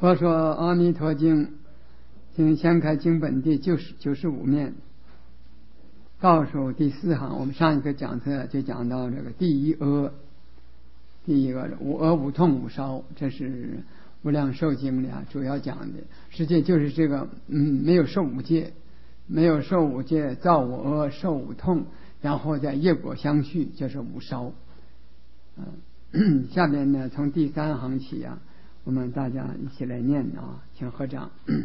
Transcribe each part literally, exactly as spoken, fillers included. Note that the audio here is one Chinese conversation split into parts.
佛说《阿弥陀经》，请掀开经本第九十九十五面，倒数第四行。我们上一个讲册就讲到这个第一阿，第一个无阿无痛无烧，这是无量寿经里啊主要讲的。实际就是这个，嗯，没有受五戒，没有受五戒，造无阿，受无痛，然后再业果相续，就是无烧。嗯，下面呢，从第三行起啊。我们大家一起来念啊，请合掌。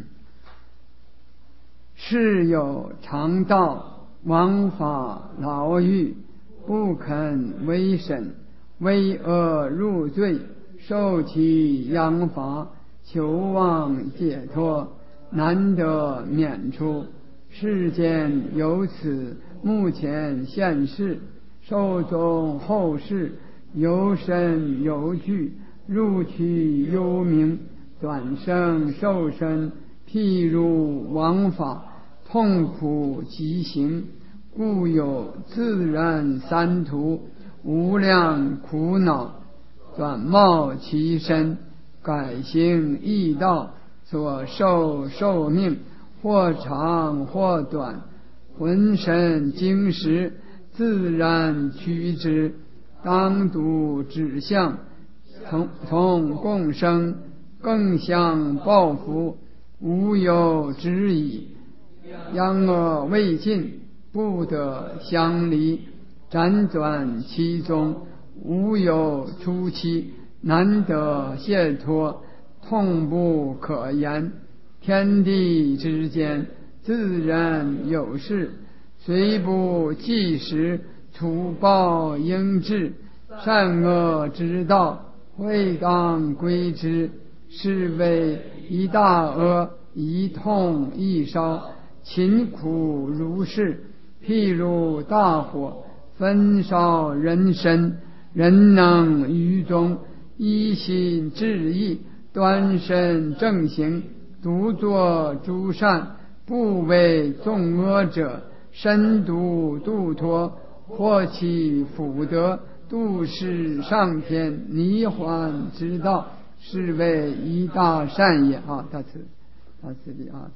世有常道，王法牢狱，不肯为审，为恶入罪，受其殃罚，求望解脱，难得免除。世间有此目前现世，寿终后世，有身有具，入去幽冥，转生受身，譬如王法，痛苦极刑，故有自然三途，无量苦恼，转冒其身，改行异道，所受寿命，或长或短，浑身精实，自然取之，当独指向，从从共生，更相报福，无有之矣。殃恶未尽，不得相离，辗转其中，无有出期，难得解脱，痛不可言。天地之间，自然有事，虽不计时，除报应至，善恶之道，会当归之，是为一大阿，一痛一烧，勤苦如是。譬如大火，焚烧人身，人能于中一心致意，端身正行，独作诸善，不为众恶者，深度度脱，获其福德，度世上天，泥环之道，是为一大善也啊！到此，到此地啊，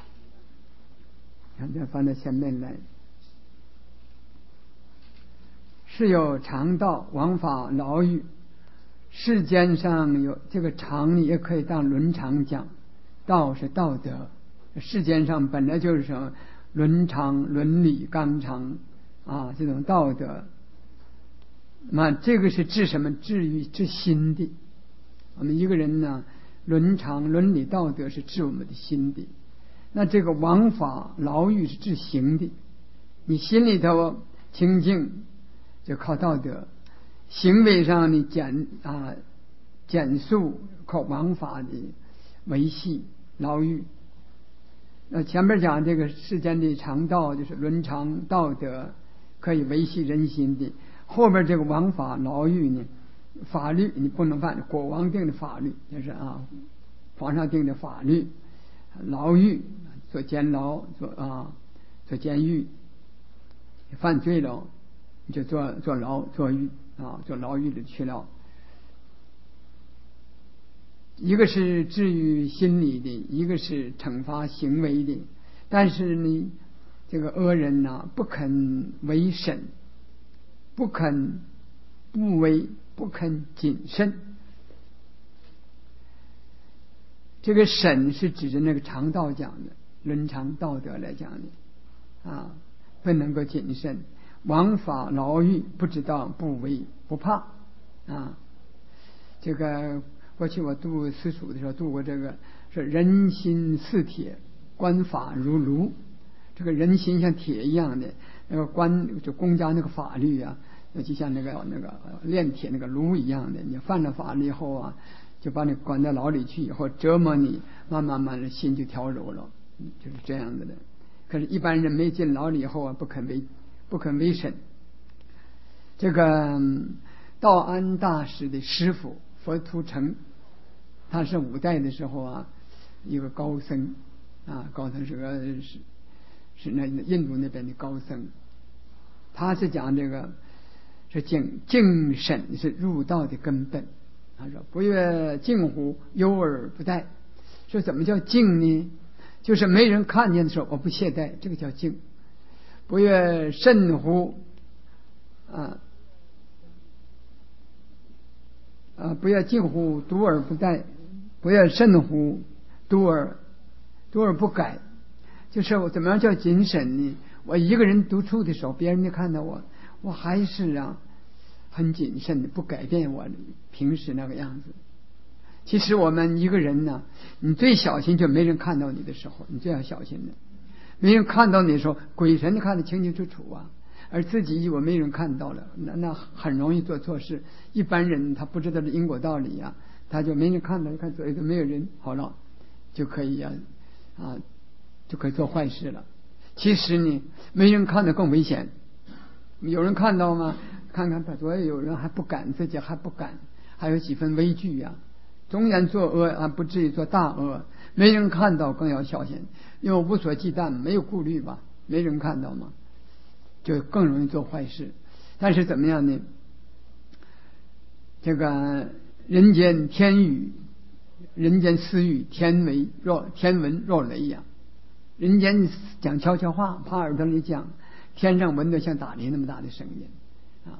看这放到前面来。是有常道，王法牢狱。世间上有这个常，也可以当伦常讲。道是道德，世间上本来就是什么伦常、伦理、纲常啊，这种道德。那这个是治什么？治于治心的。我们一个人呢，伦常、伦理、道德是治我们的心的。那这个王法牢狱是治行的。你心里头清净，就靠道德；行为上你减啊减速，靠王法的维系牢狱。那前面讲这个世间的常道，就是伦常道德，可以维系人心的。后边这个王法牢狱呢，法律你不能犯，国王定的法律就是啊，皇上定的法律，牢狱做监牢，做啊做监狱，犯罪了你就坐坐牢坐狱啊，坐牢狱里去了。一个是治愈心理的，一个是惩罚行为的。但是呢，这个恶人呢、啊，不肯为审，不肯不为，不肯谨慎。这个审是指着那个常道讲的，伦常道德来讲的啊，不能够谨慎。王法牢狱，不知道不为不怕啊。这个过去我读私塾的时候读过这个，说人心似铁，官法如炉。这个人心像铁一样的，那个官就公家那个法律啊，那就像那个那个炼铁那个炉一样的。你犯了法了以后啊，就把你关到牢里去，以后折磨你，慢慢慢的心就调柔了，就是这样子的。可是，一般人没进牢里以后啊，不肯为不肯为审。这个道安大师的师父佛图澄，他是五代的时候啊，一个高僧啊，高僧是个是是那印度那边的高僧。他是讲这个是敬敬审是入道的根本。他说：“不越近乎，有而不殆。 说怎么叫静呢？就是没人看见的时候，我不懈怠，这个叫静。不越甚乎啊啊！不要近乎独而不殆，不要甚乎独而独而不改。就是我怎么样叫谨慎呢？我一个人独处的时候，别人没看到我，我还是啊很谨慎的，不改变我平时那个样子。其实我们一个人呢，你最小心就没人看到你的时候，你最要小心的。没人看到你的时候，鬼神看得清清楚楚啊，而自己以为没人看到了，那那很容易做错事。一般人他不知道这因果道理啊，他就没人看到，看左右都没有人，好了，就可以啊啊就可以做坏事了。其实呢，没人看到更危险。有人看到吗？看看他左右有人还不敢，自己还不敢，还有几分畏惧呀、啊。纵然作恶啊，不至于做大恶。没人看到更要小心，因为无所忌惮，没有顾虑吧，没人看到嘛，就更容易做坏事。但是怎么样呢？这个人间天语，人间私语，天为若天闻若雷呀、啊。人间讲悄悄话，趴耳朵里讲，天上闻得像打雷那么大的声音啊。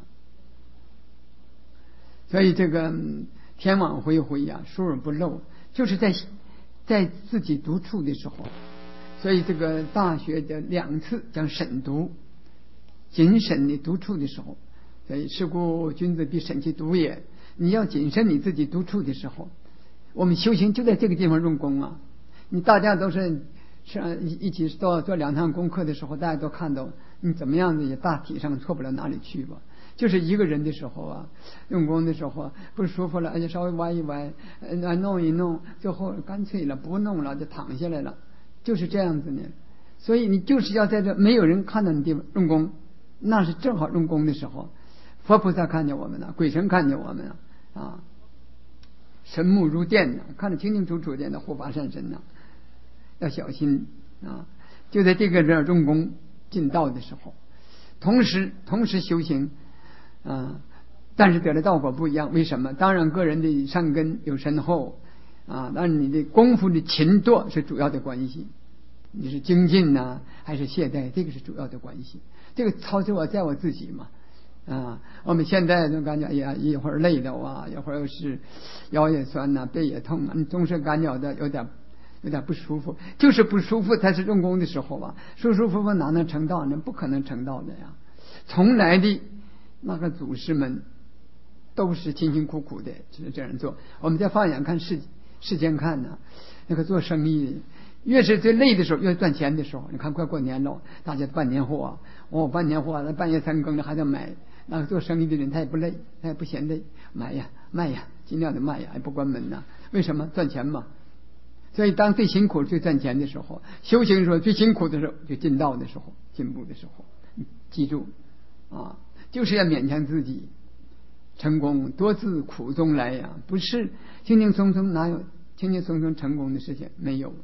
所以这个天网恢恢呀，疏而不漏，就是在在自己独处的时候。所以这个大学的两次讲审独，谨慎的独处的时候。所以是故君子必审其独也。你要谨慎你自己独处的时候。我们修行就在这个地方用功啊。你大家都是是一起做做两堂功课的时候，大家都看到你怎么样子也大体上错不了哪里去吧。就是一个人的时候啊，用功的时候不舒服了，而且稍微歪一歪，呃，弄一弄，最后干脆了不弄了，就躺下来了，就是这样子呢。所以你就是要在这没有人看到你的地方用功，那是正好用功的时候。佛菩萨看见我们了，鬼神看见我们了啊，神目如电呢，看得清清楚楚的，那护法善神呢，要小心啊！就在这个这用功进道的时候，同时同时修行。啊，但是得的道果不一样，为什么？当然个人的善根有深厚啊，但是你的功夫的勤惰是主要的关系。你是精进呢、啊，还是懈怠？这个是主要的关系。这个操作我在我自己嘛啊，我们现在就感觉哎呀，一会儿累了啊，一会儿又是腰也酸呐、啊，背也痛啊，你总是感觉到有点有点不舒服，就是不舒服才是用功的时候啊，舒舒服服哪能成道呢？不可能成道的呀，从来的。那个祖师们都是辛辛苦苦的，就是这样做。我们再放眼看世世间看呢、啊，那个做生意越是最累的时候，越赚钱的时候。你看快过年了，大家办年货，哦，办年货，那半夜三更的还在买。那个做生意的人他也不累，他也不嫌累，买呀卖呀，尽量的卖呀，也不关门呐、啊。为什么？赚钱嘛。所以当最辛苦最赚钱的时候，修行的时候最辛苦的时候，就进道的时候，进步的时候，记住啊。就是要勉强自己，成功多自苦中来呀，不是轻轻松松，哪有轻轻松松成功的事情？没有。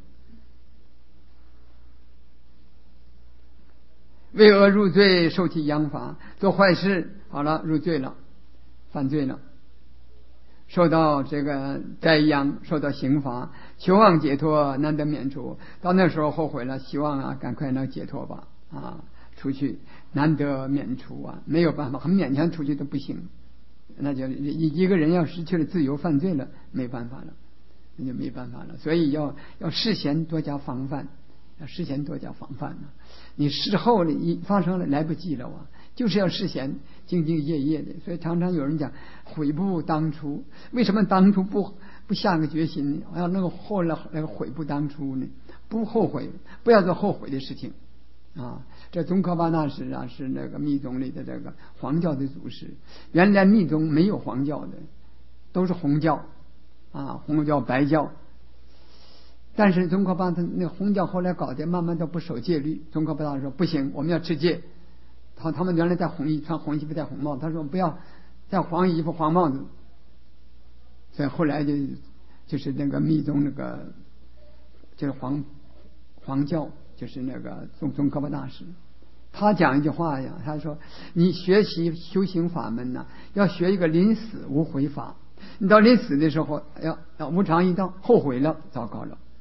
为恶入罪，受其殃罚，做坏事好了，入罪了，犯罪了，受到这个灾殃，受到刑罚，求望解脱，难得免除。到那时候后悔了，希望啊，赶快能解脱吧啊。出去难得免除啊，没有办法，很勉强出去都不行，那就一个人要失去了自由，犯罪了，没办法了，那就没办法了。所以要要事先多加防范，要事先多加防范呢、啊。你事后呢，一发生了来不及了啊，就是要事先兢兢业业的。所以常常有人讲悔不当初，为什么当初不不下个决心呢？要那个后来那个悔不当初呢？不后悔，不要做后悔的事情。啊，这宗喀巴大师啊，是那个密宗里的这个黄教的祖师。原来密宗没有黄教的，都是红教啊，红教、白教。但是宗喀巴他那红教后来搞的，慢慢都不守戒律。宗喀巴大师说不行，我们要持戒。他他们原来戴红衣，穿红衣服，戴红帽，他说不要戴黄衣服、黄帽子。所以后来就就是那个密宗那个就是黄黄教。就是那个宗宗喀巴大师，他讲一句话呀，他说：“你学习修行法门呢、啊，要学一个临死无悔法。你到临死的时候，要要无常一到，后悔了，糟糕了，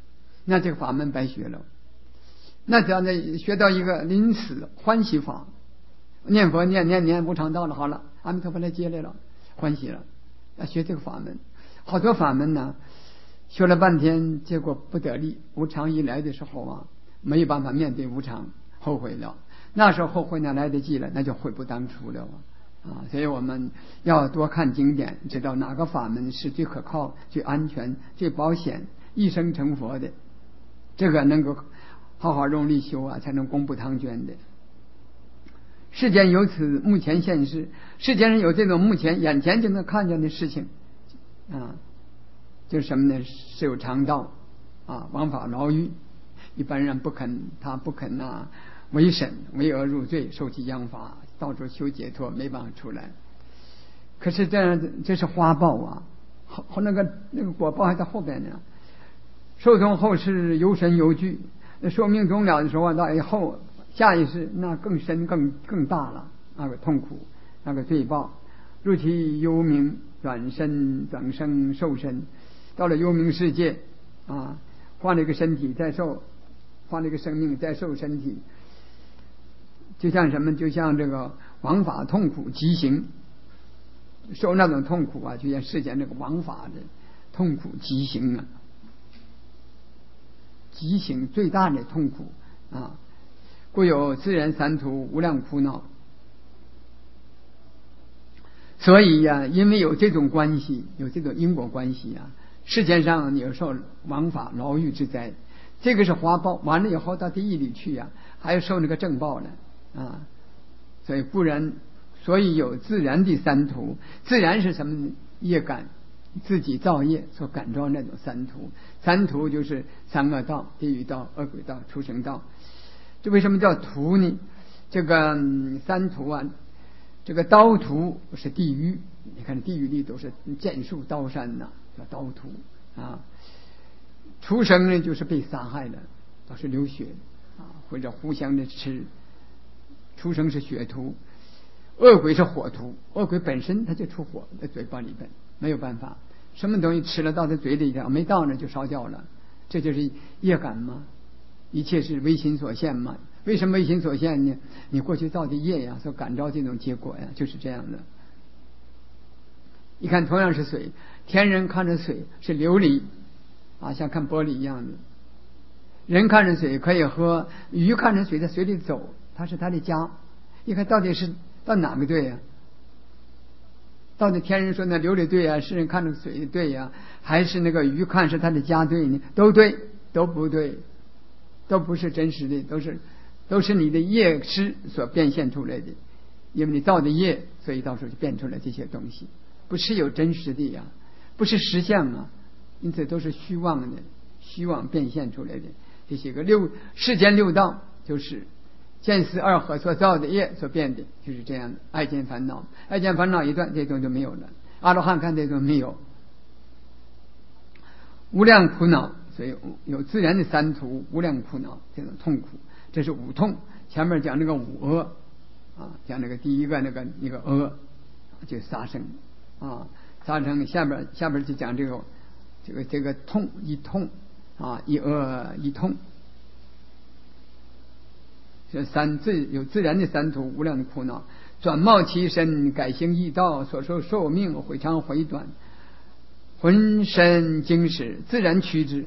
那这个法门白学了。那只要呢学到一个临死欢喜法，念佛念念念无常道了，好了，阿弥陀佛来接来了，欢喜了。要学这个法门，好多法门呢，学了半天，结果不得力。无常一来的时候啊，没有办法面对无常，后悔了。那时候后悔呢来得及了，那就悔不当初了啊！所以我们要多看经典，知道哪个法门是最可靠、最安全、最保险、一生成佛的，这个能够好好用力修啊，才能功不唐捐的。世间有此目前现世，世间上有这种目前眼前就能看见的事情啊，就是什么呢？是有常道啊，枉法牢狱，一般人不肯，他不肯啊，为审为恶入罪，受其殃罚，到处修解脱，没办法出来。可是这样，这是花报啊，后那个那个果报还在后边呢。受从后世有深有巨，那寿命终了的时候，到以后下一世那更深更更大了，那个痛苦，那个罪报，入其幽冥，转身转生受身，到了幽冥世界啊，换了一个身体再受，换了一个生命再受身体，就像什么？就像这个枉法痛苦极刑，受那种痛苦啊，就像世间这个枉法的痛苦极刑啊，极刑最大的痛苦啊。故有自然三途无量苦恼。所以呀、啊，因为有这种关系，有这种因果关系啊，世间上有受枉法牢狱之灾，这个是花报，完了以后到地狱里去呀、啊，还要受那个正报呢啊。所以不然，所以有自然的三途。自然是什么呢？业感，自己造业所感召那种三途。三途就是三恶道、地狱道、恶鬼道、畜生道。这为什么叫途呢？这个、嗯、三途啊，这个刀途是地狱，你看地狱里都是剑树刀山呐、啊，叫刀途啊。畜生呢，就是被杀害的，都是流血啊，或者互相的吃。畜生是血途，恶鬼是火途。恶鬼本身它就出火在嘴巴里边，没有办法，什么东西吃了到他嘴里头，没到呢就烧掉了，这就是业感嘛。一切是唯心所现嘛。为什么唯心所现呢？你过去造的业呀，所感召这种结果呀，就是这样的。你看，同样是水，天人看着水是琉璃啊，像看玻璃一样的；人看着水可以喝，鱼看着水在水里走，它是它的家。你看到底是到哪个对呀？到底天人说那琉璃对呀，世人看着水对呀，还是那个鱼看是它的家对呢？都对，都不对。都不是真实的，都是都是你的业识所变现出来的，因为你造的业，所以到时候就变出来这些东西，不是有真实的呀，不是实相啊，因此都是虚妄的，虚妄变现出来的这些个六世间六道，就是见思二合所造的业所变的，就是这样的。爱见烦恼，爱见烦恼一断，这种就没有了。阿罗汉看这种没有，无量苦恼。所以有自然的三途，无量苦恼，这种痛苦，这是五痛。前面讲那个五恶啊，讲那个第一个那个那个恶，就杀生啊，杀生。下边下边就讲这个这个这个痛一痛啊，一恶一痛。这三自有自然的三途，无量的苦恼，转貌其身，改行易道，所受寿命毁长毁短，浑身经史，自然趋之。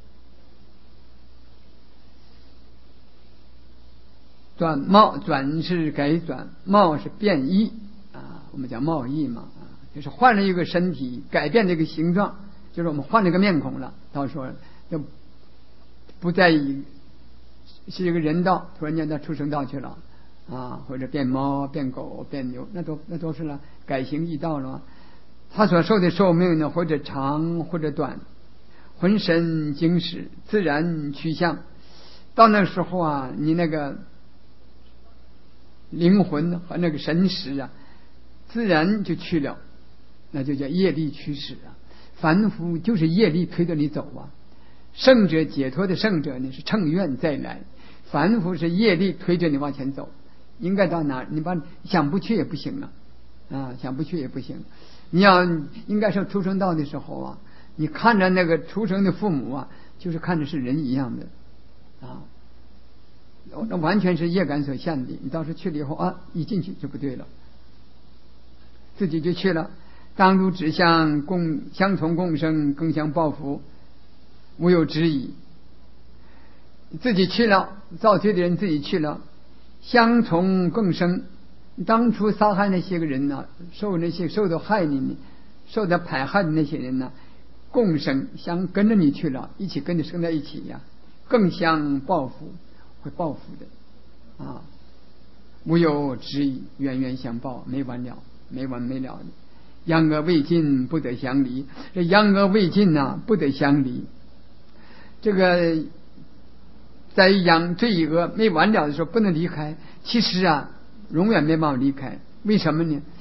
转貌，转是改转，貌是变异啊，我们讲貌异嘛啊，就是换了一个身体，改变这个形状，就是我们换了一个面孔了。到时候就不再以是一个人道，突然间到畜生道去了啊，或者变猫、变狗、变牛，那都那都是了，改行易道了。他所受的寿命呢，或者长或者短，浑身经史，自然趋向。到那时候啊，你那个灵魂和那个神识啊，自然就去了，那就叫业力驱使啊。凡夫就是业力推着你走啊。圣者解脱的圣者呢，是乘愿再来，凡夫是业力推着你往前走。应该到哪，你把想不去也不行了啊，想不去也不行。你要应该上出生道的时候啊，你看着那个出生的父母啊， 就是看着是人一样的啊，那完全是业感所限的。你到时去了以后啊，一进去就不对了，自己就去了。当如只相共相从共生，更相报复，无有质疑。自己去了，造罪的人自己去了，相从共生。当初杀害那些个人呢、啊，受那些受到害你、受到迫害的那些人呢、啊，共生相跟着你去了，一起跟着生在一起呀、啊，更相报复，会报复的啊，无有质疑，冤冤相报，没完了，没完没了的。阳恶未尽，不得相离。这阳恶未尽呐、啊，不得相离。这个在阳罪恶没完了的时候，不能离开。其实啊，永远没办法离开。为什么呢？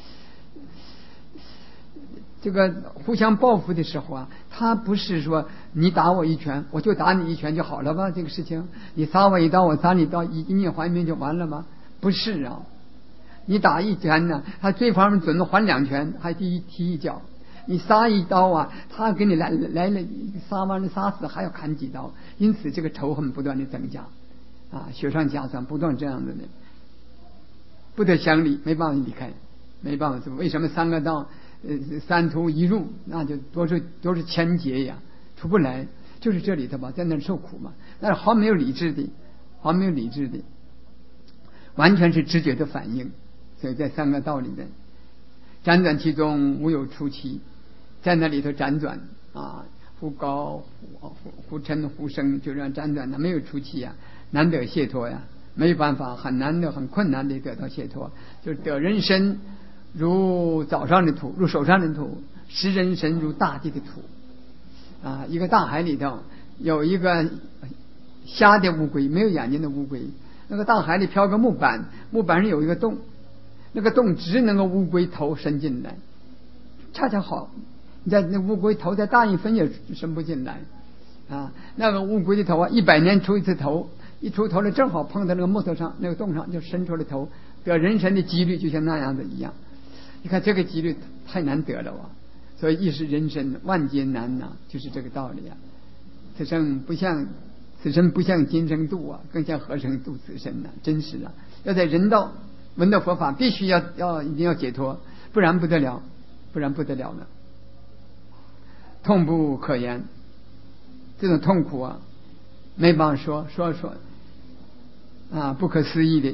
这个互相报复的时候啊，他不是说你打我一拳，我就打你一拳就好了吧？这个事情，你杀我一刀，我杀你一刀，以命还命就完了吗？不是啊。你打一拳呢，他对方准能还两拳，还踢一踢一脚。你杀一刀啊，他给你来来了，杀完了杀死还要砍几刀，因此这个仇恨不断的增加，啊，雪上加霜，不断这样的呢，不得相离，没办法离开，没办法。为什么三个道，呃，三途一入，那就都是都是千劫呀，出不来，就是这里头吧，在那受苦嘛，那是毫没有理智的，毫没有理智的，完全是直觉的反应。所以在三个道里面辗转其中，无有出期，在那里头辗转啊，忽高忽忽沉忽升，就这样辗转的，没有出期呀，难得解脱呀，没有办法，很难的，很困难的得到解脱，就是得人身如早上的土，如手上的土，识人身如大地的土啊。一个大海里头有一个瞎的乌龟，没有眼睛的乌龟，那个大海里漂个木板，木板上有一个洞，那个洞只能够乌龟头伸进来，恰恰好，你在那乌龟头再大一分也伸不进来啊。那个乌龟的头啊，一百年出一次头，一出头了正好碰到那个木头上，那个洞上就伸出了头，得人身的几率就像那样子一样。你看这个几率太难得了啊！所以一是人身万劫难呐、啊，就是这个道理啊。此生不像此生不像今生度啊，更像何生度此生呐、啊？真是啊，要在人道闻到佛法，必须要要一定要解脱，不然不得了，不然不得了了。痛不可言，这种痛苦啊，没办法说说说啊，不可思议的。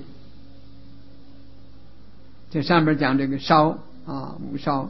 这上边讲这个烧啊，无烧，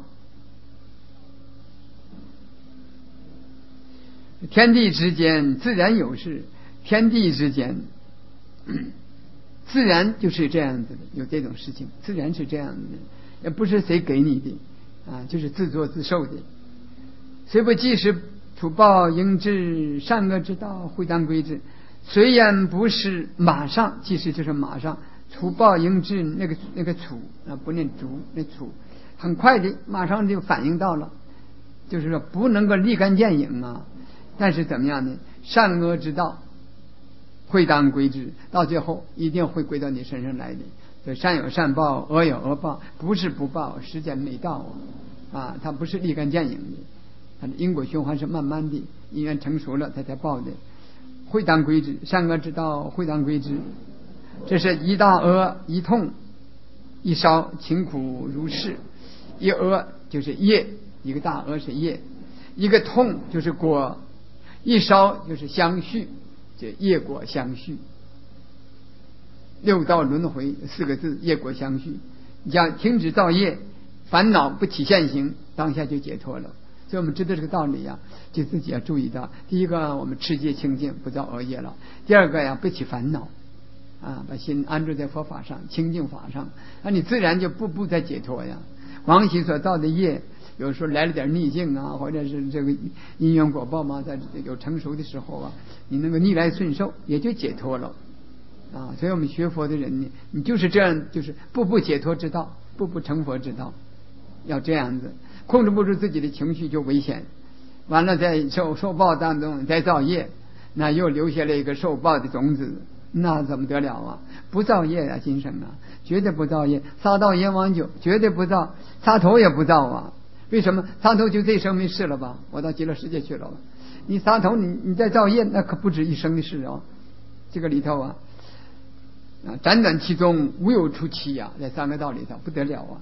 天地之间自然有事，天地之间自然就是这样子的，有这种事情，自然是这样的，也不是谁给你的啊，就是自作自受的。虽不即时处报应至，善恶之道会当归之。虽然不是马上，即使就是马上处报应至，那个那个处啊，不念足，那处很快的，马上就反应到了，就是说不能够立竿见影啊。但是怎么样呢？善恶之道会当归之，到最后一定会归到你身上来的。所以善有善报，恶有恶报，不是不报，时间没到啊！啊，它不是立竿见影的，它的因果循环是慢慢的，因缘成熟了，它才报的。会当归之，善恶之道会当归之。这是一大恶一痛一烧，勤苦如是。一恶就是业，一个大恶是业，一个痛就是果，一烧就是相续，就业果相续。六道轮回四个字，业果相续。你讲停止造业，烦恼不起现行，当下就解脱了。所以我们知道这个道理呀、啊，就自己要注意到：第一个，我们持戒清净，不造恶业了；第二个呀，不起烦恼，啊，把心安住在佛法上、清净法上，那你自然就步步在解脱呀。往昔所造的业，有时候来了点逆境啊，或者是这个因缘果报嘛，在有成熟的时候啊，你能够逆来顺受，也就解脱了啊。所以我们学佛的人呢，你就是这样，就是步步解脱之道，步步成佛之道，要这样子。控制不住自己的情绪就危险，完了在受受报当中再造业，那又留下了一个受报的种子，那怎么得了啊？不造业啊，今生啊，绝对不造业。杀到阎王酒绝对不造，杀头也不造啊。为什么？杀头就这一生没事了吧？我到极乐世界去了吧？ 你杀头你你再造业，那可不止一生的事哦。这个里头啊啊，辗转其中无有出期啊，在三个道里头不得了啊。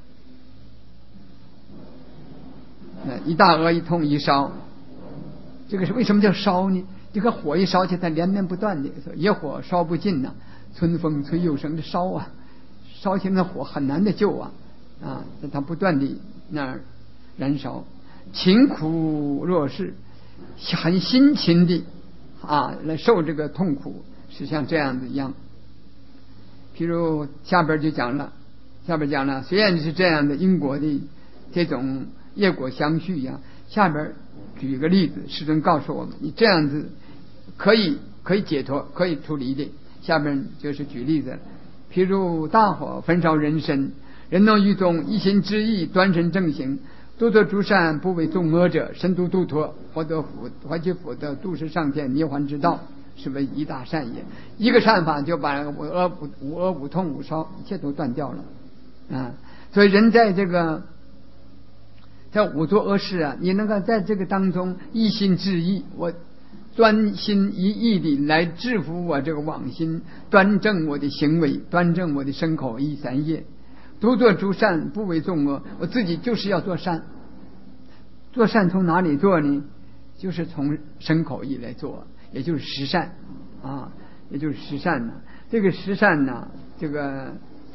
一大鹅一痛一烧，这个是为什么叫烧呢？这个火一烧起，它连绵不断的，野火烧不尽呐、啊，春风吹又生的烧啊，烧起那火很难的救啊啊，它不断的那燃烧，勤苦若是很辛勤的啊来受这个痛苦，是像这样子一样。譬如下边就讲了，下边讲了，虽然是这样的因果的这种业果相续呀、啊，下边举个例子，师尊告诉我们，你这样子可以可以解脱，可以处理的。下面就是举例子，譬如大火焚烧人身，人能于中一心之意端身正行，多做诸善，不为众恶者，身度度脱，获得福，怀其福德，度世上天，涅槃之道，是为一大善也。一个善法就把五恶五恶五痛五烧一切都断掉了啊！所以人在这个在五做恶事啊，你能够在这个当中一心致意，我专心一意的来制服我这个妄心，端正我的行为，端正我的身口意三业，独做诸善，不为众恶。我自己就是要做善，做善从哪里做呢？就是从身口意来做，也就是十善啊，也就是十善呢。这个十善呢，这个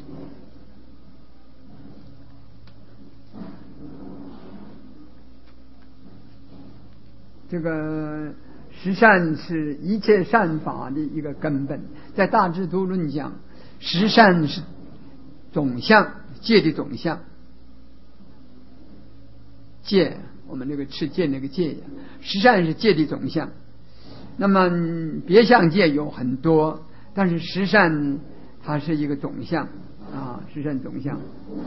这个十善是一切善法的一个根本，在大智度论讲，十善是总相，戒的总相。戒，我们那个持戒那个戒呀，十善是戒的总相。那么别相戒有很多，但是十善它是一个总相啊，十善总相。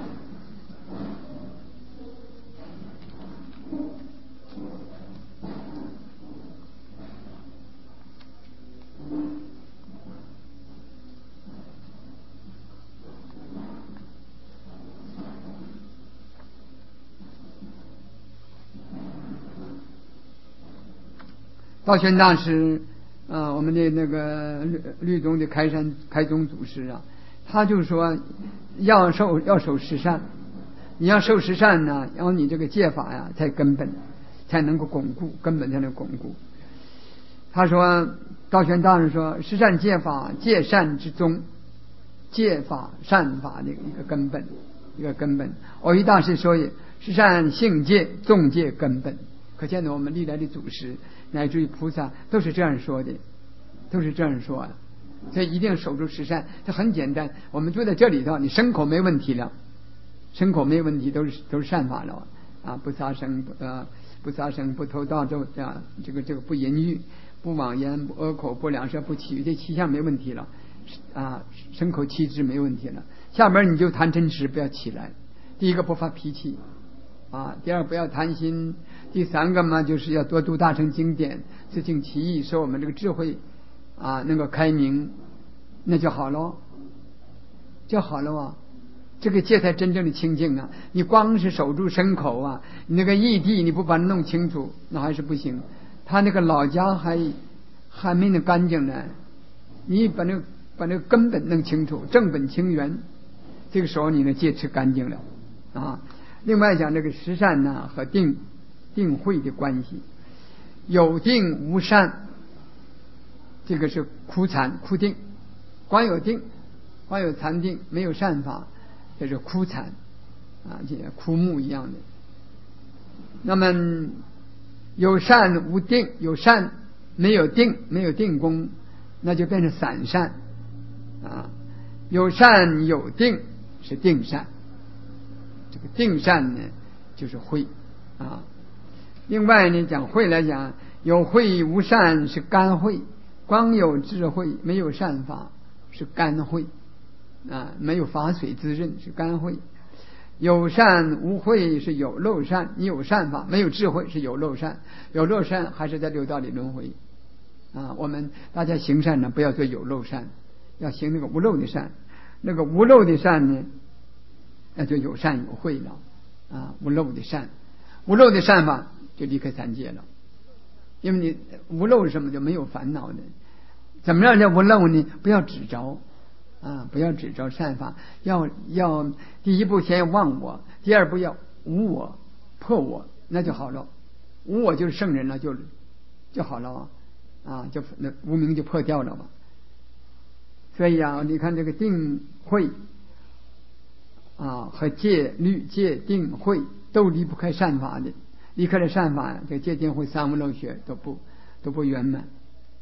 道宣大师啊，我们的那个律律宗的开山开宗祖师啊，他就说要受要守十善，你要受十善呢，然后你这个戒法呀才根本才能够巩固，根本才能巩固。他说道宣大师说，十善戒法，戒善之宗，戒法善法的一个根本，一个根本。偶一大师说也，十善性戒，众戒根本。可见的我们历来的祖师乃至于菩萨都是这样说的，都是这样说啊。所以一定要守住十善，这很简单。我们就在这里头，你身口没问题了，身口没问题，都是都是善法了啊！不杀生，不呃不杀生，不偷盗，这啊这个这个不淫欲，不妄言，不恶口，不两舌，不绮语，这七项没问题了啊！身口七智没问题了。下边你就贪嗔痴不要起来。第一个不发脾气啊，第二不要贪心，第三个嘛就是要多读大乘经典，自净其意，使我们这个智慧啊能够开明，那就好了，就好了啊！这个戒才真正的清净啊！你光是守住身口啊，你那个义谛你不把它弄清楚，那还是不行。他那个老家还还没那干净呢，你把那个把那个根本弄清楚，正本清源，这个时候你的戒吃干净了啊。另外讲这个十善呢和定定慧的关系，有定无善，这个是枯禅枯定，光有定，光有禅定，没有善法，这是枯禅啊，就像枯木一样的。那么有善无定，有善没有定，没有定功，那就变成散善啊。有善有定是定善，这个定善呢就是慧啊。另外呢讲慧来讲，有慧无善是干慧，光有智慧没有善法是干慧啊，没有法水滋润是干慧。有善无慧是有漏善，你有善法没有智慧是有漏善，有漏善还是在六道里轮回啊。我们大家行善呢，不要做有漏善，要行那个无漏的善。那个无漏的善呢，那就有善有慧了啊。无漏的善，无漏的善法就离开三界了因为你无漏什么就没有烦恼的。怎么样叫无漏呢？不要执着啊，不要执着善法，要要第一步先要忘我，第二步要无我破我，那就好了。无我就是圣人了，就就好了啊，就那无明就破掉了嘛。所以啊，你看这个定慧啊和戒律戒定慧都离不开善法的，离开了善法，这戒定慧三无漏学都不都不圆满。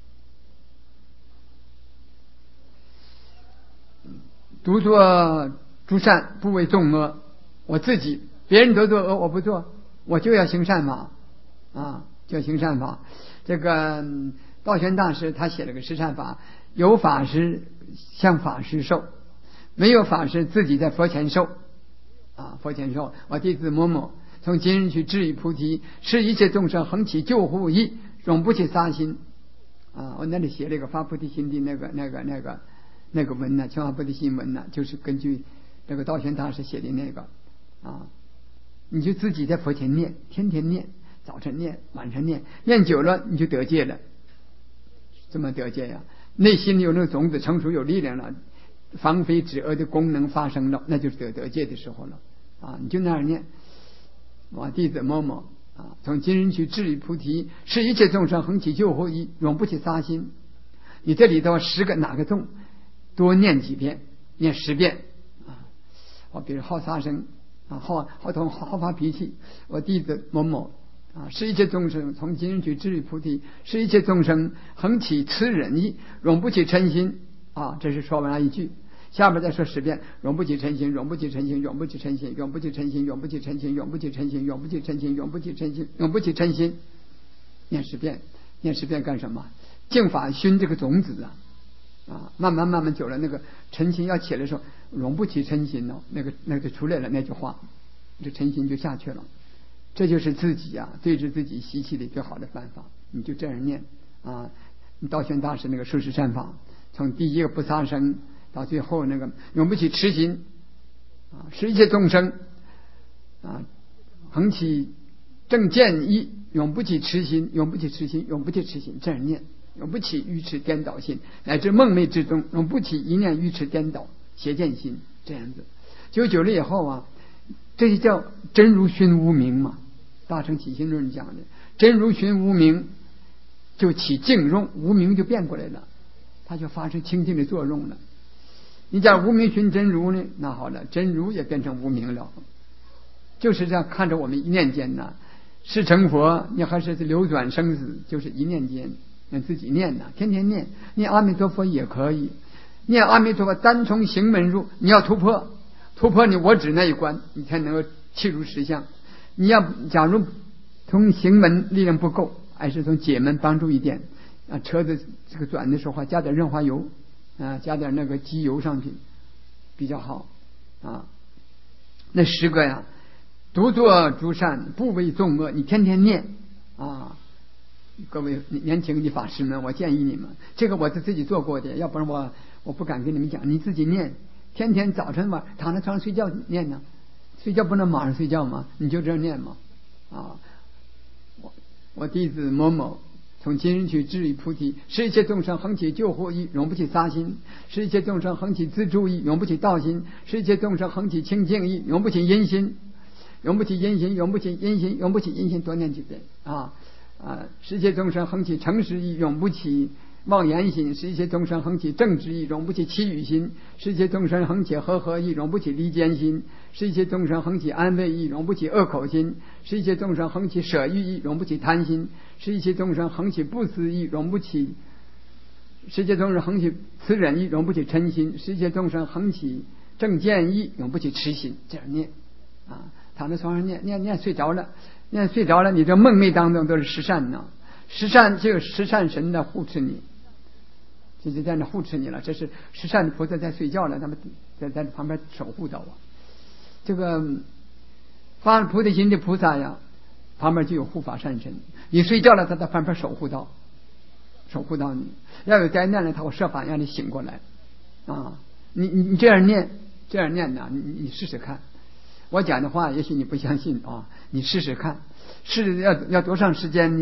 独作诸善，不为众恶。我自己别人都做恶，我不做，我就要行善法啊，就要行善法。这个道玄大师他写了个十善法，有法师向法师受，没有法师自己在佛前受啊，佛前受。我弟子某某从今日去至于菩提，是一切众生恒起救护意，永不起杀心啊。我那里写了一个发菩提心的那个那个那个那个文呢，求发菩提心文呢，就是根据这个道玄大师写的那个啊。你就自己在佛前念，天天念，早晨念，晚上念，念久了你就得戒了。怎么得戒呀？内心有那个种子成熟，有力量了，防非止恶的功能发生了，那就是得得戒的时候了啊！你就那样念，我弟子某某啊，从今日起至于菩提，是一切众生恒起救护意，永不起杀心。你这里头十个哪个中，多念几遍，念十遍啊！我比如好杀生啊，好好动好发脾气，我弟子某某啊，是一切众生从今日起至于菩提，是一切众生恒起慈忍意，永不起嗔心啊！这是说完了一句，下边再说十遍：永不起嗔心，永不起嗔心，永不起嗔心，永不起嗔心，永不起嗔心，永不起嗔心，永不起嗔心，永不起嗔心，永不起嗔心。念十遍，念十遍干什么？净法熏这个种子啊！啊，慢慢慢慢久了，那个嗔心要起来的时候，永不起嗔心哦，那个那个就出来了那句话，这嗔心就下去了。这就是自己啊，对治自己习气的最好的办法。你就这样念啊，道玄大师那个受持善法，从第一个不杀生到最后那个永不起痴心啊，是一切众生啊，恒起正见意，永不起痴心，永不起痴心，永不起痴心，这样念。永不起愚痴颠倒心，乃至梦寐之中永不起一念愚痴颠倒邪见心，这样子久久了以后啊，这就叫真如熏无明嘛。大乘起心论讲的真如熏无明，就起净用，无明就变过来了，它就发生清净的作用了。你讲无明熏真如呢，那好了，真如也变成无明了，就是这样看着我们一念间呐，是成佛你还是流转生死，就是一念间。让自己念呐，天天念，念阿弥陀佛也可以，念阿弥陀佛单从行门入，你要突破，突破你我执那一关，你才能够契入实相。你要假如从行门力量不够，还是从解门帮助一点啊，车子这个转的时候加点润滑油啊，加点那个机油上去比较好啊。那十个呀，独作诸善，不为众恶，你天天念啊。各位年轻的法师们，我建议你们，这个我是自己做过的，要不然我我不敢跟你们讲。你自己念，天天早晨晚躺在床上睡觉念呢，睡觉不能马上睡觉吗？你就这样念嘛啊！我我弟子某某从今日起至于菩提，是一切众生恒起救护意，永不起杀心；是一切众生恒起自助意，永不起道心；是一切众生恒起清净意，永不起阴心，永不起阴心，永不起阴心，永不起阴心，多念几遍啊！啊！是一切众生恒起诚实意，永不起妄言心；是一切众生恒起正直意，永不起欺语心；是一切众生恒起和合意，永不起离间心；是一切众生恒起安慰意，永不起恶口心；是一切众生恒起舍欲意，永不起贪心；是一切众生恒起不思意，永不起；是一切众生恒起慈忍意，永不起嗔心；是一切众生恒起正见意，永不起痴心。这样念啊，躺在床上念念念，睡着了。念睡着了，你这梦寐当中都是十善呢，十善就有十善神的护持你，就是在那护持你了。这是十善的菩萨在睡觉了，他们在在旁边守护到啊。这个发菩提心的菩萨呀，旁边就有护法善神，你睡觉了，他在旁边守护到，守护到你。要有灾难了，他会设法让你醒过来啊。你你你这样念，这样念呐，你你试试看。我讲的话也许你不相信啊，你试试看，试要要多长时间呢？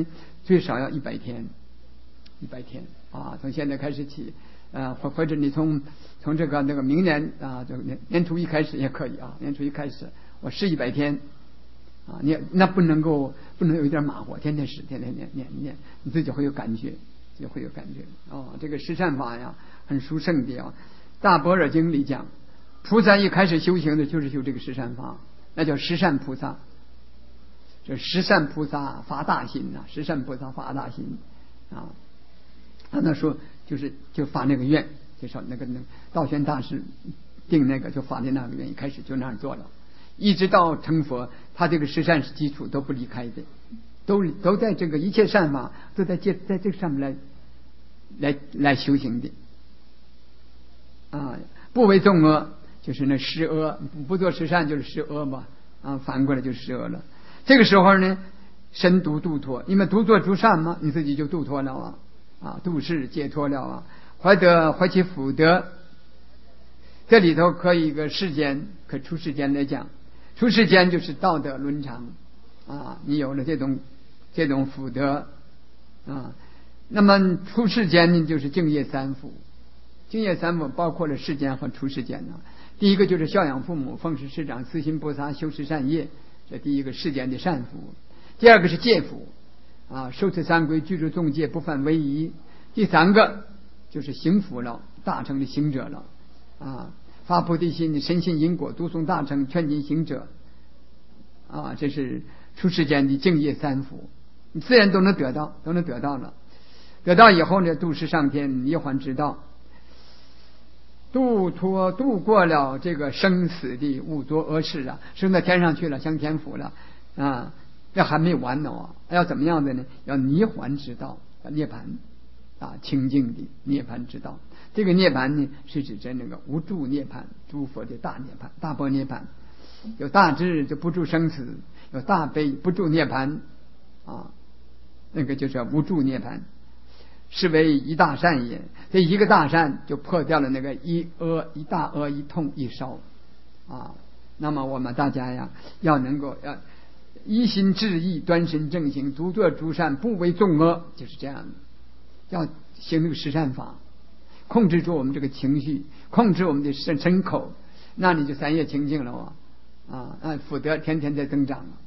最少要一百天，一百天啊！从现在开始起，呃，或或者你从从这个那个明年啊，这个年年初一开始也可以啊，年初一开始我试一百天啊，你那不能够不能有一点马虎，天天试，天天念念念，你自己会有感觉，就会有感觉哦。这个十善法呀，很殊胜的啊，《大般若经》里讲，菩萨一开始修行的就是修这个十善法，那叫十善菩萨。这十善菩萨发大心呐、啊，十善菩萨发大心啊。他那说就是就发那个愿，就说那个那个道宣大师定那个就发的那个愿，一开始就那样做了，一直到成佛，他这个十善是基础都不离开的，都都在这个一切善法都在借在这个上面来来来修行的啊。不为众恶，就是那十恶，不做十善就是十恶嘛啊，反过来就是十恶了。这个时候呢，深度度脱，因为独做诸善嘛，你自己就度脱了啊，啊，度世解脱了啊，怀得怀其福德。这里头可以一个世间，可出世间来讲，出世间就是道德伦常啊，你有了这种这种福德啊，那么出世间呢，就是净业三福。净业三福包括了世间和出世间呢。第一个就是孝养父母，奉事师长，慈心播撒，修持善业。这第一个世间的善福。第二个是戒福啊，受持三规，具足众戒，不犯威仪。第三个就是行福了，大乘的行者了啊，发菩提心，深信因果，读诵大乘，劝进行者啊，这是出世间的净业三福，你自然都能得到，都能得到了。得到以后呢，度世上天，涅槃之道，度脱度过了这个生死的五浊恶世啊，升到天上去了，享天福了啊，这还没完呢啊！要怎么样的呢？要涅槃之道，要涅槃啊，清净的涅槃之道。这个涅槃呢，是指着那个无住涅槃，诸佛的大涅槃，大般涅槃。有大智就不住生死，有大悲不住涅槃啊，那个就叫无住涅槃。是为一大善也，这一个大善就破掉了那个一恶一大恶一痛一烧啊。那么我们大家呀，要能够要一心致意，端身正行，独作诸善，不为众恶，就是这样的。要行这个十善法，控制住我们这个情绪，控制我们的身身口，那你就三业清净了啊啊，福德天天在增长了。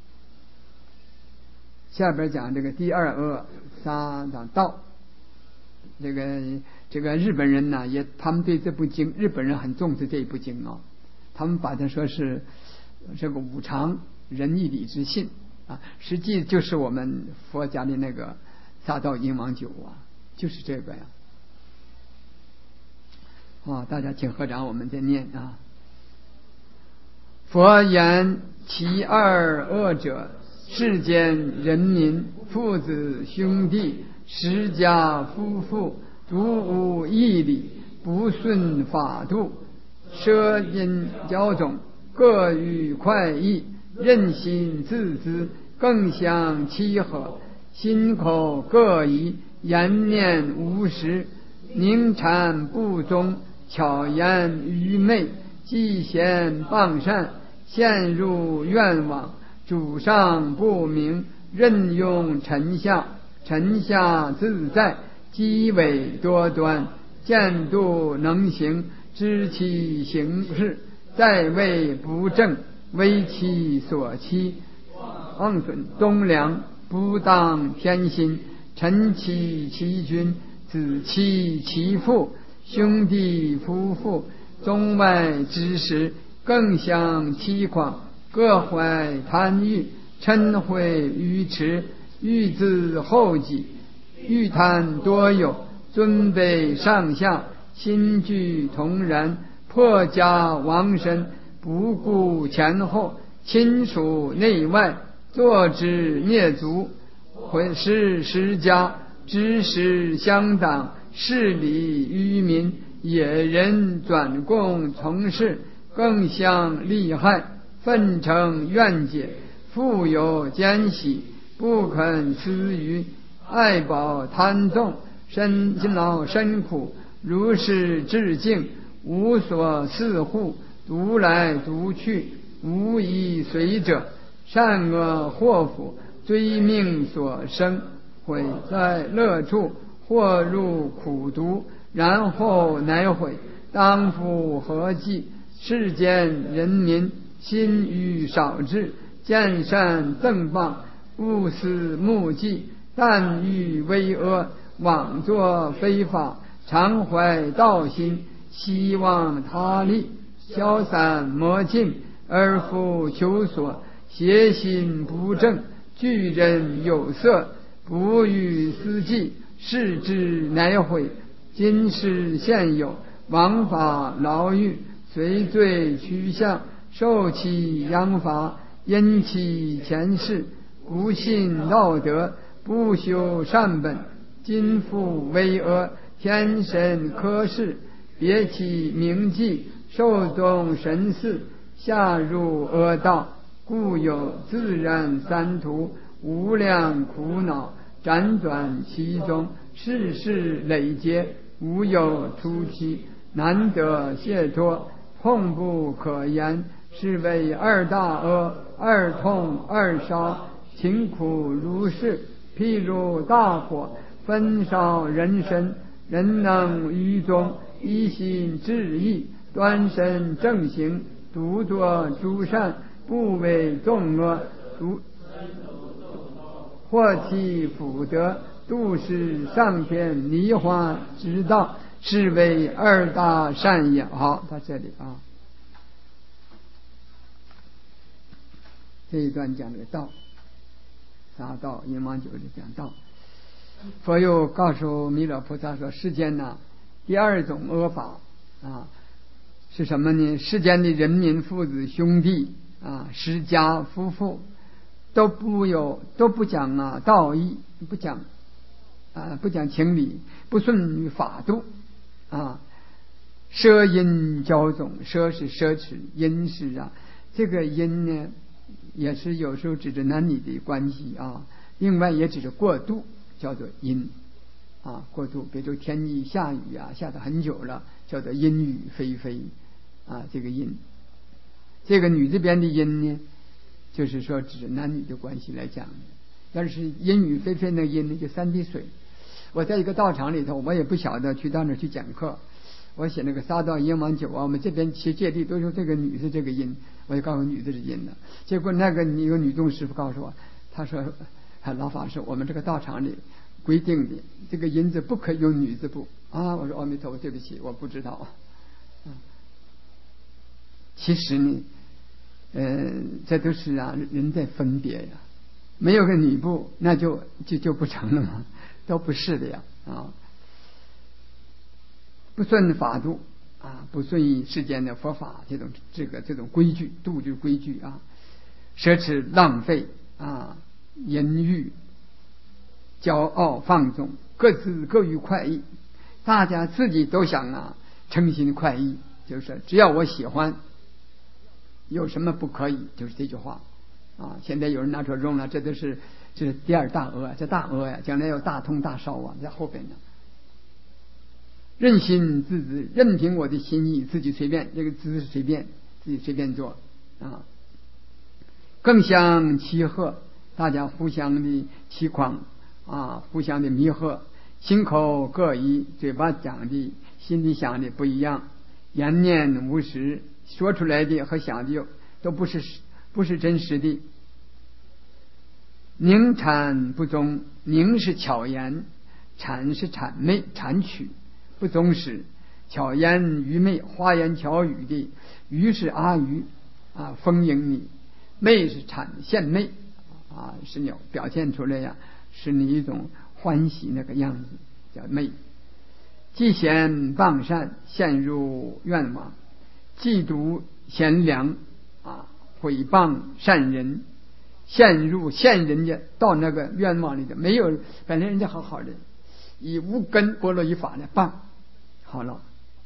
下边讲这个第二恶杀党道。这个这个日本人呢，也他们对这部经，日本人很重视这一部经啊，他们把它说是这个五常仁义礼智信啊，实际就是我们佛家的那个杀道淫妄酒啊，就是这个呀。啊，大家请合掌，我们再念啊。佛言其二恶者，世间人民父子兄弟十家夫妇，独无义理，不顺法度，奢淫骄纵，各欲快意，任心自恣，更相欺合，心口各异，言念无实，宁谗不忠，巧言愚昧，嫉贤谤善，陷入愿望，主上不明，任用臣下，臣下自在，机伪多端，见度能行，知其行事，在位不正，为其所欺，妄损忠良，不当天心，臣欺其君，子欺其父，兄弟夫妇，中外之时，更相欺诳，各怀贪欲，嗔恚愚痴，欲自后己，欲贪多有，尊卑上下，心俱同然，破家亡身，不顾前后，亲属内外，坐之灭族，毁尸施家，知识相党，势理愚民，野人转共从事，更相利害，愤成怨解，富有奸喜，不肯思于，爱宝贪纵，身劳身苦，如是致敬，无所似护，独来独去，无以随者，善恶祸福，追命所生， 悔在乐处，或入苦毒，然后乃悔，当复何计？世间人民心欲少志，见善赠报，勿思目计，但欲为恶，妄作非法，常怀道心，希望他利，消散魔尽，而复求索，邪心不正，拒人有色，不欲思计，视之乃悔。今世现有，王法牢狱，随罪趋向，受其殃罚，因其前世不信道德，不修善本，今复为恶，天神科试，别其名迹，受动神似，下入恶道，故有自然三途，无量苦恼，辗转其中，世事累劫，无有出期，难得解脱，痛不可言，是为二大恶，二痛二烧，情苦如是。譬如大火焚烧人身，人能于中一心致意，端身正行，独作诸善，不为众恶，独获其福德，度世上天泥花之道，是为二大善也。好，到这里啊，这一段讲这个道，杀道阎王九是讲道。佛又告诉弥勒菩萨说，世间呢，第二种恶法啊是什么呢？世间的人民、父子、兄弟啊，施家夫妇都不有都不讲啊道义，不讲啊不讲情理，不顺于法度啊。奢淫骄纵，奢是奢侈，淫是啊，这个淫呢也是有时候指着男女的关系啊，另外也指着过度，叫做淫啊，过度。比如天气下雨啊，下得很久了，叫做阴雨霏霏啊，这个阴。这个女这边的阴呢，就是说指男女的关系来讲的。要是阴雨霏霏的阴呢，就三滴水。我在一个道场里头，我也不晓得去到那儿去讲课，我写那个杀道阎王九啊，我们这边其戒律都说这个女是这个阴，我就告诉女的是阴的。结果那个一个女众师傅告诉我，他说老法师，我们这个道场里规定的这个阴字不可以用女字部啊。我说阿弥陀佛，对不起，我不知道。嗯，其实呢，呃，这都是啊人在分别呀，没有个女部，那就就就不成了嘛，都不是的呀啊。不顺法度啊，不顺应世间的佛法这种这个这种规矩，度就是规矩啊，奢侈浪费啊，淫欲、骄傲放纵，各自各于快意，大家自己都想啊称心快意，就是只要我喜欢，有什么不可以，就是这句话啊。现在有人拿出用了，这都是这是第二大恶，这大恶呀，将来要大通大烧啊，在后边呢。任心自知，任凭我的心意，自己随便，这个姿势随便，自己随便做啊。更相欺吓，大家互相的欺诳啊，互相的迷惑，心口各异，嘴巴讲的心里想的不一样，言念无实，说出来的和想的都不是不是真实的。宁谄不忠，宁是巧言，谄是谄媚谄曲，不忠实，巧言愚昧，花言巧语的。愚是阿谀啊，丰盈你；媚是谄献媚啊，是你表现出来呀，是你一种欢喜那个样子，叫媚。嫉贤谤善，陷入愿望；嫉妒贤良啊，毁谤善人，陷入陷人家到那个愿望里的。没有本来人家好好的，以无根波罗以法来谤。好了，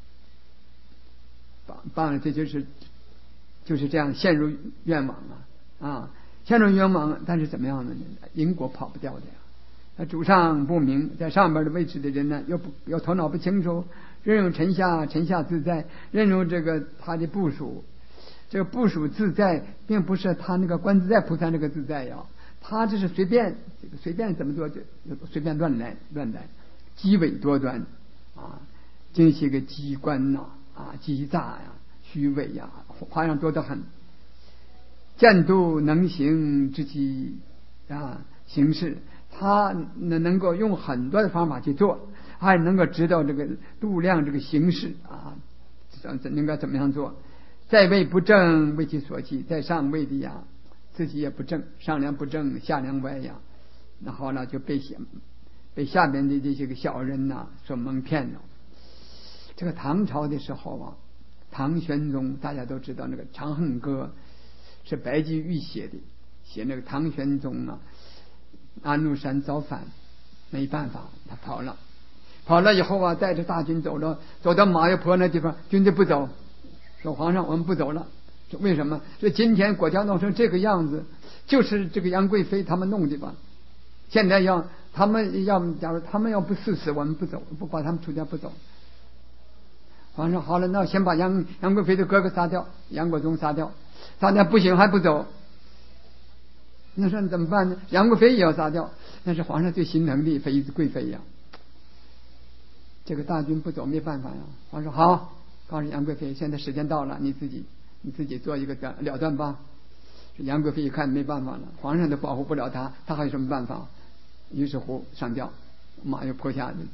棒棒，这就是就是这样陷入愿望啊啊，陷入愿望，但是怎么样呢？因果跑不掉的呀。那主上不明，在上边的位置的人呢，又不又头脑不清楚，任用臣下，臣下自在；任用这个他的部属，这个部属自在，并不是他那个观自在菩萨那个自在呀， 他这是随便这个随便怎么做就随便乱来乱来，机伪多端啊，这些个机关呐啊机诈呀、虚伪呀，花样多得很。见度能行之机啊行事，他能能够用很多的方法去做，还能够知道这个度量这个形式啊，怎应该怎么样做。在位不正为其所弃，在上位的呀自己也不正，上梁不正下梁歪呀，然后呢就被被下面的这些个小人呐、啊、所蒙骗了。这个唐朝的时候啊，唐玄宗大家都知道那个《长恨歌》是白居易写的，写那个唐玄宗啊安禄山造反，没办法他跑了，跑了以后啊带着大军走了，走到马嵬坡那地方，军队不走，说皇上我们不走了。说为什么？说今天国家弄成这个样子，就是这个杨贵妃他们弄的吧。现在要他们要假如他们要不赐死，我们不走，不把他们出家不走。皇上好了，那先把杨杨贵妃的哥哥杀掉，杨国忠杀掉，杀掉不行还不走，那说怎么办呢？杨贵妃也要杀掉，那是皇上最心疼的妃子贵妃呀。这个大军不走没办法呀。皇上好，告诉杨贵妃，现在时间到了，你自己你自己做一个了断吧。杨贵妃一看没办法了，皇上都保护不了他，他还有什么办法？于是乎上吊，马又坡下去，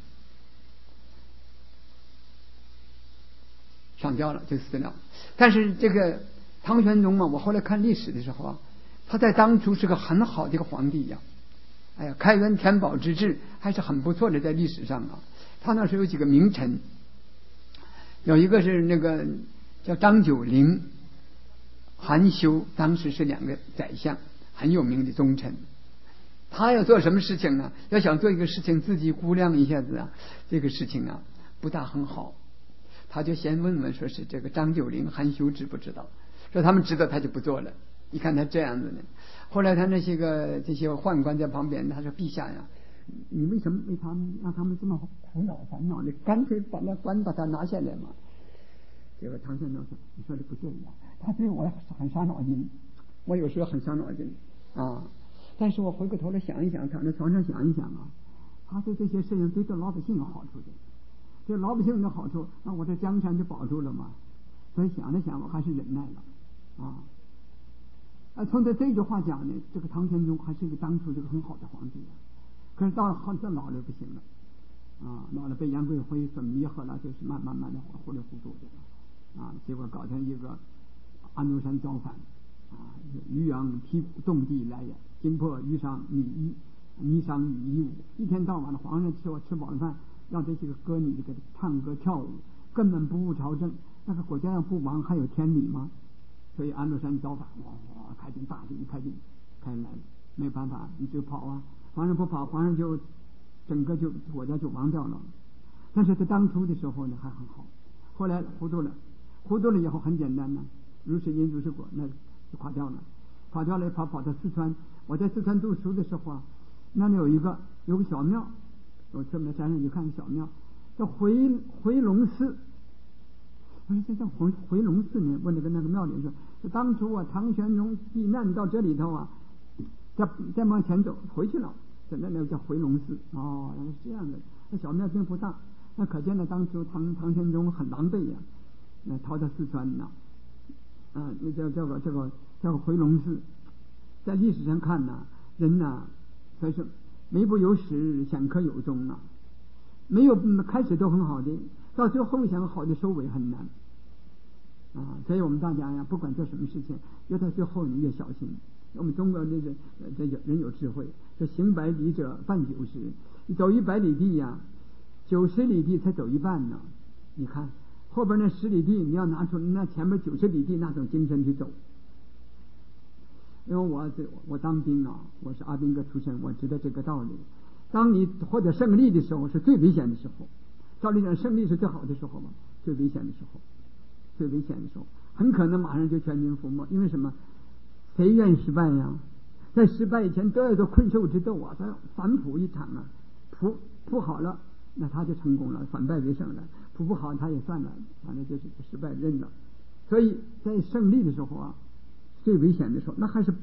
上吊了就死了。但是这个唐玄宗嘛，我后来看历史的时候啊，他在当初是个很好的一个皇帝呀、啊，哎呀，开元天宝之治还是很不错的，在历史上啊，他那时候有几个名臣，有一个是那个叫张九龄、韩休，当时是两个宰相，很有名的忠臣。他要做什么事情呢？要想做一个事情，自己估量一下子啊，这个事情啊不大很好，他就先问问说是这个张九龄、韩休知不知道，说他们知道他就不做了。你看他这样子呢。后来他那些个这些宦官在旁边，他说陛下呀，你为什么为他们让他们这么苦恼烦恼呢？干脆把那官把他拿下来嘛。结果唐玄宗说：“你说的不对呀，他对我很伤脑筋，我有时候很伤脑筋啊。但是我回过头来想一想，躺在床上想一想啊，他对这些事情对这老百姓有好处的，对老百姓的好处，那我这江山就保住了嘛。所以想了想，我还是忍耐了啊。啊，从这这句话讲呢，这个唐玄宗还是一个当初这个很好的皇帝啊。可是到后这老了不行了啊，老了被杨贵妃所迷惑了，就是慢慢慢的糊里糊涂的啊，结果搞成一个安禄山造反啊，渔阳劈鼓动地来也，惊破鱼上女衣，迷伤女衣舞。一天到晚的皇上吃我吃饱了饭，让这些个歌女给他唱歌跳舞，根本不务朝政。那个国家要不亡，还有天理吗？所以安禄山造反，哇哇，开进大军，开进开来了，没办法，你就跑啊！皇上不跑，皇上就整个就国家就亡掉了。但是他当初的时候呢，还很好。后来糊涂了，糊涂了以后很简单呢，如是因如是果，那就垮掉了，垮掉了，跑跑到四川。我在四川读书的时候啊，那里有一个有个小庙，我去那山上去看个小庙，叫回回龙寺。我说这叫回回龙寺呢？问那个那个庙里说，说当初啊，唐玄宗避难到这里头啊，再再往前走回去了，在那那个叫回龙寺。哦，原来是这样的。那小庙并不大，那可见呢，当初唐唐玄宗很狼狈呀、啊，那逃到四川呢。啊，那叫叫个这个叫个回龙寺，在历史上看呢，人呢，所以说没不有始，显可有终啊。没有开始都很好的，到最后想好的收尾很难啊。所以我们大家呀，不管做什么事情，越到最后你越小心。我们中国这个这有人有智慧，说行百里者半九十，你走一百里地呀，九十里地才走一半呢。你看后边那十里地，你要拿出那前面九十里地那种精神去走。因为我这我当兵啊，我是阿兵哥出身，我知道这个道理。当你获得胜利的时候，是最危险的时候。照理讲，胜利是最好的时候嘛，最危险的时候，最危险的时候，很可能马上就全军覆没。因为什么？谁愿意失败呀？在失败以前都要做困兽之斗啊，他反扑一场啊，扑扑好了，那他就成功了，反败为胜了；扑不好，他也算了，反正就是失败认了。所以在胜利的时候啊，最危险的时候，那还是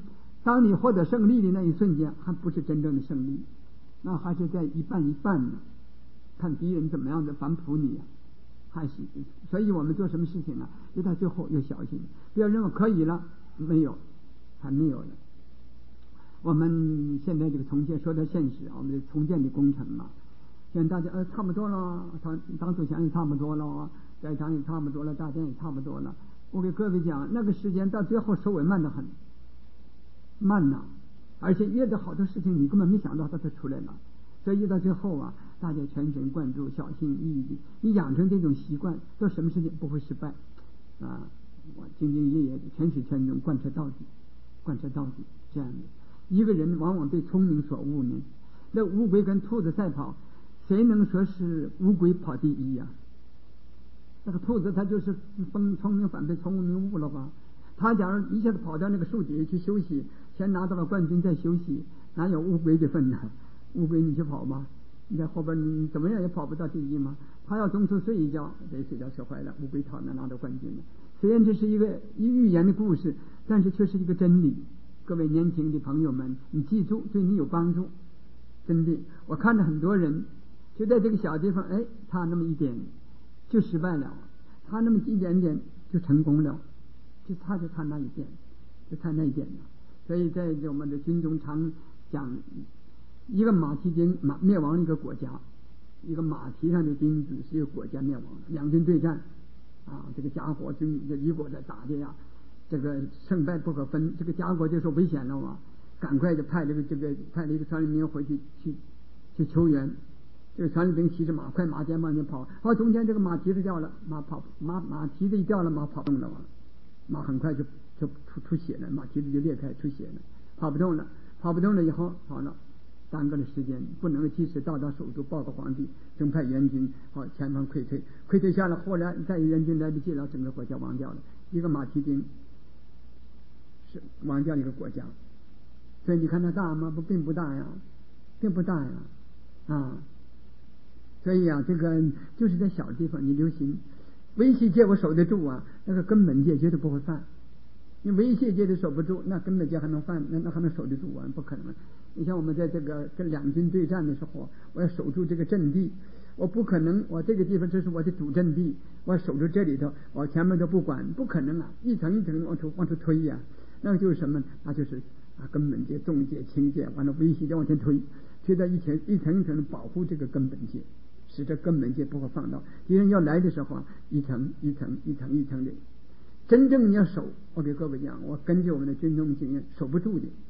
当你获得胜利的那一瞬间，还不是真正的胜利，那还是在一半一半呢。看敌人怎么样的反扑你，还是所以我们做什么事情啊，就到最后要小心，不要认为可以了，没有，还没有呢。我们现在这个重建说到现实，我们的重建的工程嘛，现在大家呃差不多了，当当初想也差不多了，在场也差不多了，大家也差不多了。我给各位讲，那个时间到最后收尾慢得很，慢呐，而且越的好多事情你根本没想到它就出来了。所以到最后啊，大家全神贯注，小心翼翼，你养成这种习惯，做什么事情不会失败啊！我兢兢业业，全始全终，贯彻到底，贯彻到底。这样的一个人往往被聪明所误呢。那乌龟跟兔子赛跑，谁能说是乌龟跑第一呀、啊？那个兔子它就是疯聪明反被聪明误了吧？他假如一下子跑到那个树底下去休息，先拿到了冠军再休息，哪有乌龟的份呢？乌龟你去跑吧，你在后边你怎么样也跑不到第一嘛。他要中途睡一觉，得睡觉睡坏了，乌龟跑那拿到冠军了。虽然这是一个寓言的故事，但是却是一个真理。各位年轻的朋友们，你记住，对你有帮助。真的，我看着很多人就在这个小地方，哎，他那么一点就失败了，他那么一点点就成功了，就差就差那一点，就差那一点了。所以在我们的军中常讲，一个马蹄钉马灭亡了一个国家，一个马蹄上的钉子是一个国家灭亡了。两军对战啊，这个家国军这一国在打的呀，这个胜败不可分。这个家国就说危险了嘛，赶快就派这个这个派了一个传令兵回去去去求援。这个传令兵骑着马，快马肩往前跑，好，中间这个马蹄子掉了，马跑马马蹄子一掉了，马跑动了，马很快就就出出血了，马蹄子就裂开出血了，跑不动了，跑不动了以后好了。耽搁了时间，不能及时到达首都报告皇帝，正派援军，好前方溃退，溃退下了，后来再援军来不及了，整个国家亡掉了。一个马蹄钉是亡掉一个国家，所以你看它大吗？不，并不大呀，并不大呀，啊，所以啊，这个就是在小地方你留心，威胁界我守得住啊，那个根本界绝对不会犯。你威胁界都守不住，那根本界还能犯？那那还能守得住啊？不可能。你像我们在这个跟两军对战的时候，我要守住这个阵地，我不可能，我这个地方这是我的主阵地，我要守住这里头，我前面都不管，不可能啊！一层一层往出往出推呀、啊，那个就是什么？那就是啊，根本界、重界、轻界，完了威胁就往前推，推到一层一层一层的保护这个根本界，使这根本界不会放到敌人要来的时候啊，一层一层一层一层的。真正你要守，我给各位讲，我根据我们的军中经验，守不住的。